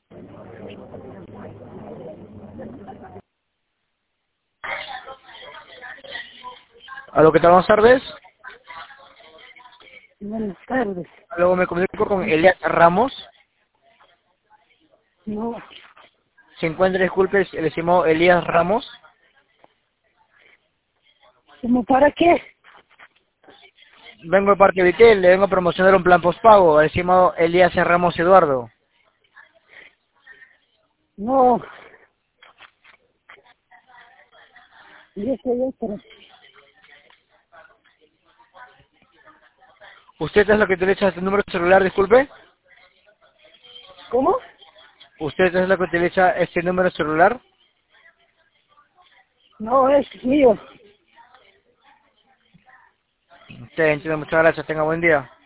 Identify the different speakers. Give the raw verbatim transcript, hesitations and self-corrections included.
Speaker 1: Aló, ¿qué tal? Buenas tardes.
Speaker 2: Buenas tardes.
Speaker 1: Luego me comunico con Elías Ramos.
Speaker 2: No,
Speaker 1: Se encuentra, disculpe, el estimado Elías Ramos.
Speaker 2: ¿cómo para qué?
Speaker 1: Vengo de parte de Vitel, le vengo a promocionar un plan postpago al estimado Elías Ramos Eduardo.
Speaker 2: No, yo soy otra.
Speaker 1: ¿Usted es lo que utiliza este número celular, disculpe?
Speaker 2: ¿Cómo?
Speaker 1: ¿Usted es lo que utiliza este número celular?
Speaker 2: No, es mío.
Speaker 1: Usted entiende, muchas gracias, tenga buen día.